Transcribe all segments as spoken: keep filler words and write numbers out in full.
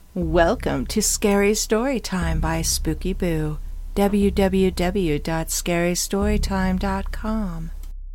Welcome to Scary Storytime by Spooky Boo. w w w dot scary storytime dot com.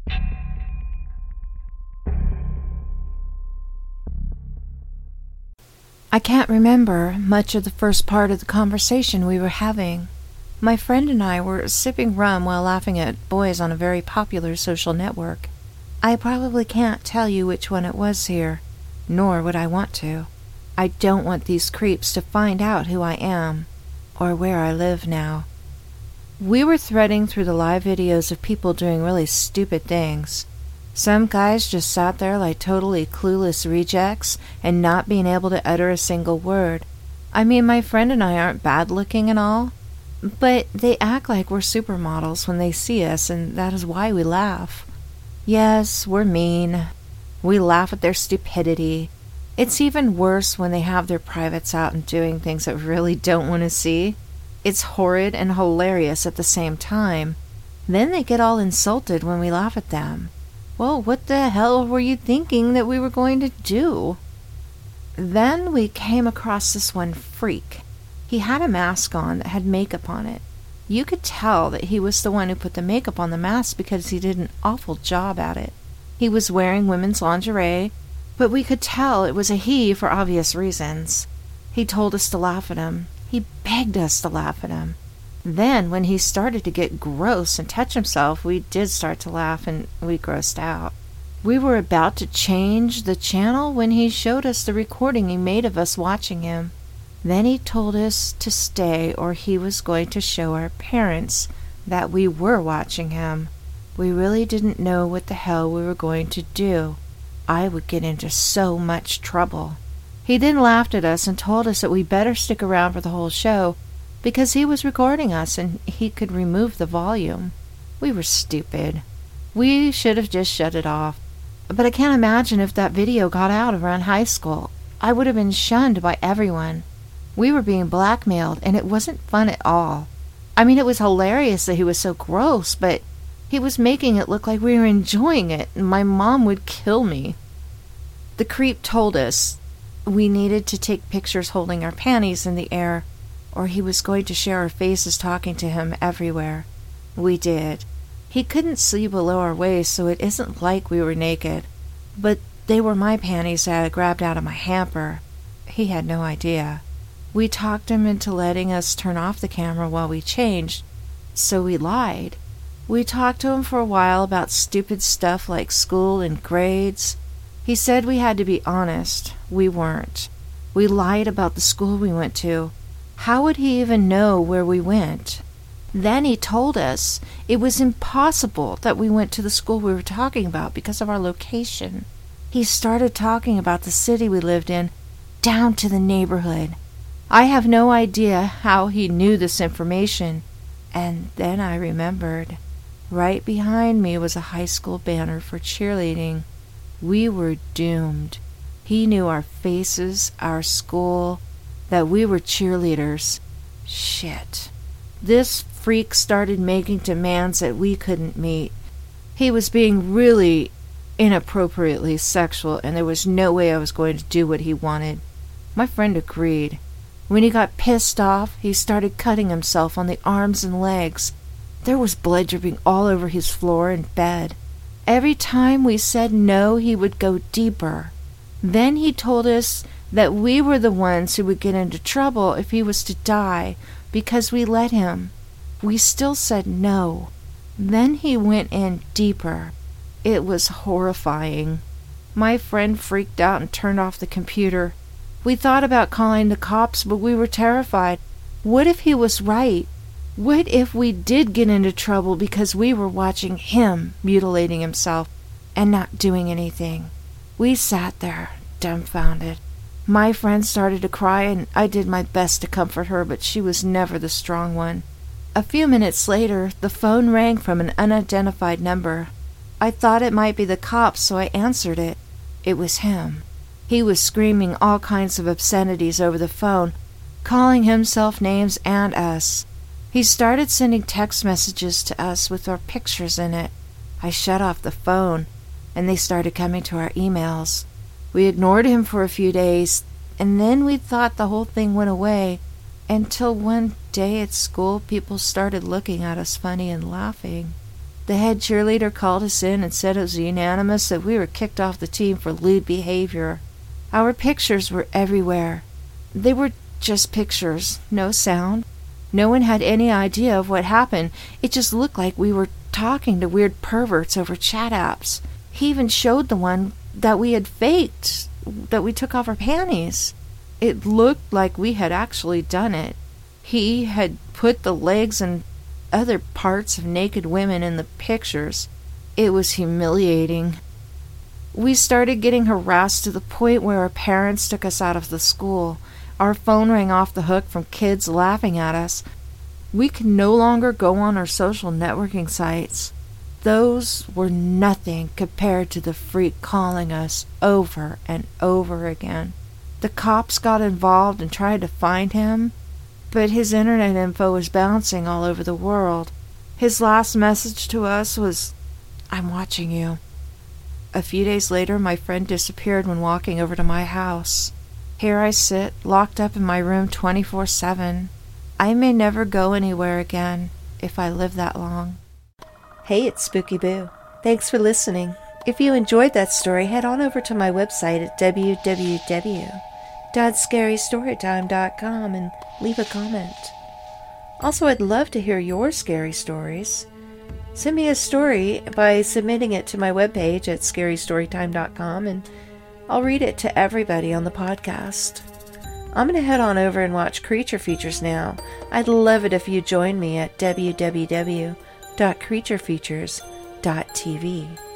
I can't remember much of the first part of the conversation we were having. My friend and I were sipping rum while laughing at boys on a very popular social network. I probably can't tell you which one it was here, nor would I want to. I don't want these creeps to find out who I am, or where I live now. We were threading through the live videos of people doing really stupid things. Some guys just sat there like totally clueless rejects and not being able to utter a single word. I mean, my friend and I aren't bad looking and all, but they act like we're supermodels when they see us, and that is why we laugh. Yes, we're mean. We laugh at their stupidity. It's even worse when they have their privates out and doing things that we really don't want to see. It's horrid and hilarious at the same time. Then they get all insulted when we laugh at them. Well, what the hell were you thinking that we were going to do? Then we came across this one freak. He had a mask on that had makeup on it. You could tell that he was the one who put the makeup on the mask because he did an awful job at it. He was wearing women's lingerie, but we could tell it was a he for obvious reasons. He told us to laugh at him. He begged us to laugh at him. Then, when he started to get gross and touch himself, we did start to laugh, and we grossed out. We were about to change the channel when he showed us the recording he made of us watching him. Then he told us to stay, or he was going to show our parents that we were watching him. We really didn't know what the hell we were going to do. I would get into so much trouble. He then laughed at us and told us that we better stick around for the whole show because he was recording us and he could remove the volume. We were stupid. We should have just shut it off. But I can't imagine if that video got out around high school. I would have been shunned by everyone. We were being blackmailed, and it wasn't fun at all. I mean, it was hilarious that he was so gross, but he was making it look like we were enjoying it, and my mom would kill me. The creep told us we needed to take pictures holding our panties in the air, or he was going to share our faces talking to him everywhere. We did. He couldn't see below our waist, so it isn't like we were naked. But they were my panties that I grabbed out of my hamper. He had no idea. We talked him into letting us turn off the camera while we changed, so we lied. We talked to him for a while about stupid stuff like school and grades. He said we had to be honest. We weren't. We lied about the school we went to. How would he even know where we went? Then he told us it was impossible that we went to the school we were talking about because of our location. He started talking about the city we lived in, down to the neighborhood. I have no idea how he knew this information. And then I remembered. Right behind me was a high school banner for cheerleading. We were doomed. He knew our faces, our school, that we were cheerleaders. Shit. This freak started making demands that we couldn't meet. He was being really inappropriately sexual, and there was no way I was going to do what he wanted. My friend agreed. When he got pissed off, he started cutting himself on the arms and legs. There was blood dripping all over his floor and bed. Every time we said no, he would go deeper. Then he told us that we were the ones who would get into trouble if he was to die because we let him. We still said no. Then he went in deeper. It was horrifying. My friend freaked out and turned off the computer. We thought about calling the cops, but we were terrified. What if he was right? What if we did get into trouble because we were watching him mutilating himself and not doing anything? We sat there, dumbfounded. My friend started to cry, and I did my best to comfort her, but she was never the strong one. A few minutes later, the phone rang from an unidentified number. I thought it might be the cops, so I answered it. It was him. He was screaming all kinds of obscenities over the phone, calling himself names and us. He started sending text messages to us with our pictures in it. I shut off the phone, and they started coming to our emails. We ignored him for a few days. And then we thought the whole thing went away, until one day at school people started looking at us funny and laughing. The head cheerleader called us in and said it was unanimous that we were kicked off the team for lewd behavior. Our pictures were everywhere. They were just pictures, no sound. No one had any idea of what happened. It just looked like we were talking to weird perverts over chat apps. He even showed the one that we had faked, that we took off our panties. It looked like we had actually done it. He had put the legs and other parts of naked women in the pictures. It was humiliating. We started getting harassed to the point where our parents took us out of the school. Our phone rang off the hook from kids laughing at us. We could no longer go on our social networking sites. Those were nothing compared to the freak calling us over and over again. The cops got involved and tried to find him, but his internet info was bouncing all over the world. His last message to us was, "I'm watching you." A few days later, my friend disappeared when walking over to my house. Here I sit, locked up in my room twenty-four seven. I may never go anywhere again if I live that long. Hey, it's Spooky Boo. Thanks for listening. If you enjoyed that story, head on over to my website at w w w dot scary story time dot com and leave a comment. Also, I'd love to hear your scary stories. Send me a story by submitting it to my webpage at scary story time dot com, and I'll read it to everybody on the podcast. I'm going to head on over and watch Creature Features now. I'd love it if you join me at w w w dot creature features dot t v.